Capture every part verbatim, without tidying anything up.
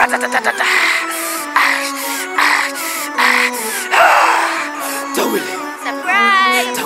Tawile. Surprise.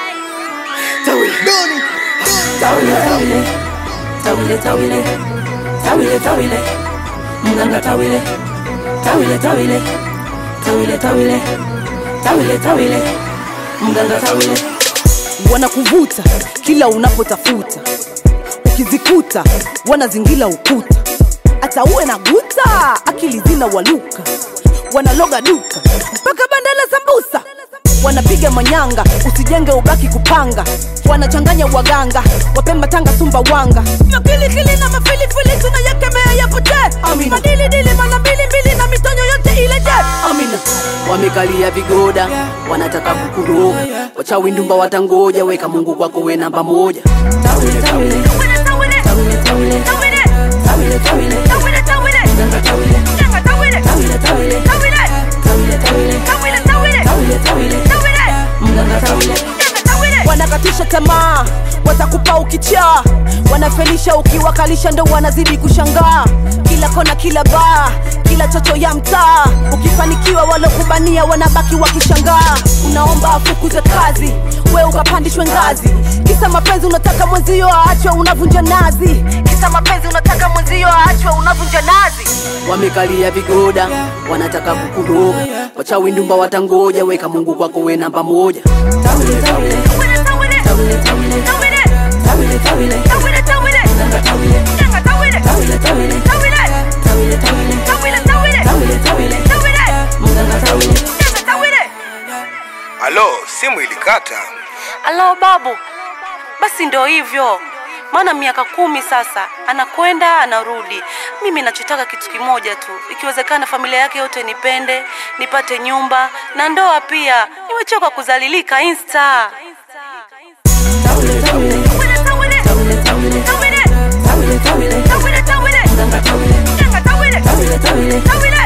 Tawile. Doni. Tawile, tawile. Tawile, tawile. Tawile, tawile. Mganga tawile. Tawile, tawile. Tawile, tawile. Tawile, tawile. Mganga tawile. Wanakuvuta kila unapotafuta, ukizikuta wanazingila ukuta. Hata uwe na guta akili zina waluka, wanaloga duka mpaka bandala sambusa. Wanapiga manyanga usijenge ubaki kupanga, wanachanganya waganga Wapemba Tanga Sumbawanga. Mapili kili na mafili fili tunayakemea yapote. Amina. Madili dili mana mbili mbili na mitonyo yote ile je. Amina. Wamekalia vigoda wanataka kukuroga, wachawi ndumba watangoja, weka Mungu kwako we namba moja. Tawile, tawile. Tawile, tawile. Tawile, tawile. Tawile, tawile. Tawile, tawile. Mganga tawile. Mganga tawile. Tawile, tawile. Tawile. Tawile, tawile. Tawile, tawile. Tawile, tawile. Tawile. Mganga tawile. Wanakatisha tamaa, watakupa ukichaa, wanafelisha ukiwakalisha ndo wanazidi kushangaa. Kila kona kila baa, kila chocho ya mtaa, ukifanikiwa walokubania wanabaki wakishangaa. Unaomba afukuze kazi, we ukapandishwe ngazi, kisa mapenzi unataka mwenzio aachwe unavunja nazi. Kisa mapenzi unataka mwenzio aachwe unavunja nazi. Wamekalia vigoda wanataka kukuroga, wachawi ndumba watangoja, weka Mungu kwako we namba moja. Tawile, tawile. Tawile, tawile. Tawile, tawile. Tawile, tawile. Mganga tawile. Mganga tawile. Tawile, tawile. Tawile. Tawile, tawile. Tawile, tawile. Tawile, tawile. Tawile. Mganga tawile. Mganga tawile. Alo, simu ilikata. Alo babu. Basi ndo hivyo. Maana miaka kumi sasa anakwenda anarudi. Mimi nachotaka kitu kimoja tu, ikiwezekana familia yake yote nipende, nipate nyumba na ndoa pia. Nimechoka kuzalilika Insta. Tawile, tawile. Tawile, tawile. Tawile, tawile. Tawile, tawile. Mganga tawile. Mganga tawile. Tawile, tawile. Tawile, tawile.